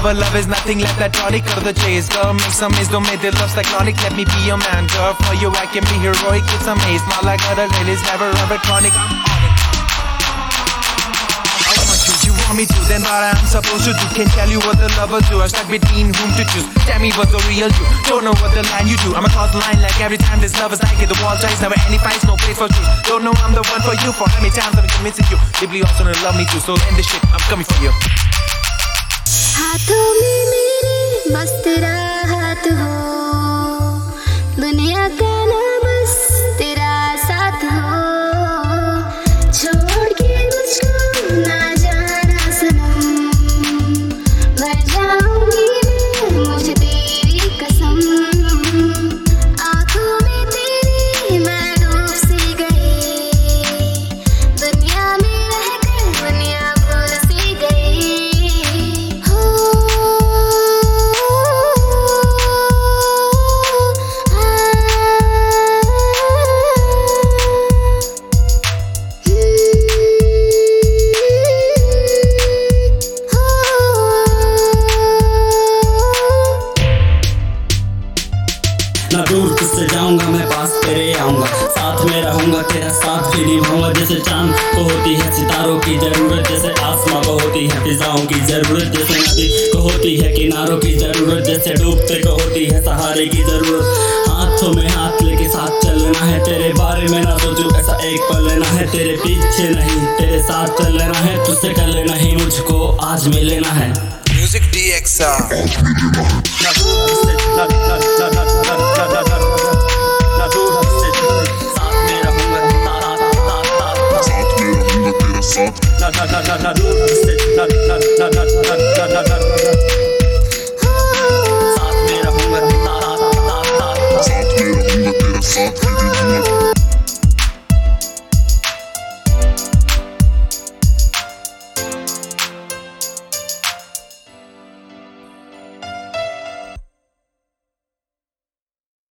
our love is nothing like that tonic or the chase. Girl, make some maze, don't make the love cyclonic. Let me be your man, girl. For you I can be heroic. It's a maze, not like other ladies, never ever chronic. You want me to, then what I'm supposed to do. Can't tell you what the lovers do. I'm stuck between whom to choose. Tell me what's the real you. Don't know what the line you do. I'm across the line like every time this lovers like it. The wall tries, never any fights, no place for truth. Don't know I'm the one for you. For how many times I've been convincing you. Deeply also to love me too. So end this shit, I'm coming for you. हाथों में मेरे बस तेरा हाथ हो, दुनिया का ना बस तेरा साथ हो, छोड़ के मुझको ना जाना सनम, मर जाऊंगी मैं मुझे तेरी कसम, आँखों में तेरी मैं डूब सी गई, दुनिया में रहकर दुनिया भूल सी गई। ना दूर तुझसे जाऊंगा मैं पास तेरे आऊंगा, साथ में रहूंगा तेरा साथ भी निभाऊंगा। जैसे चांद को होती है सितारों की जरूरत, जैसे आसमां को होती है फिजाओं की जरूरत, जैसे नदी को होती है किनारों की जरूरत, जैसे डूबते को होती है सहारे की जरूरत। हाथों में हाथ लेके साथ चलना है, तेरे बारे में ना सोचूं ऐसा एक पल लेना है, तेरे पीछे नहीं तेरे साथ चल लेना है, तुझसे कर लेना ही मुझको आज मिल लेना है। Music DXR. साथ में रहूंगा तेरा साथ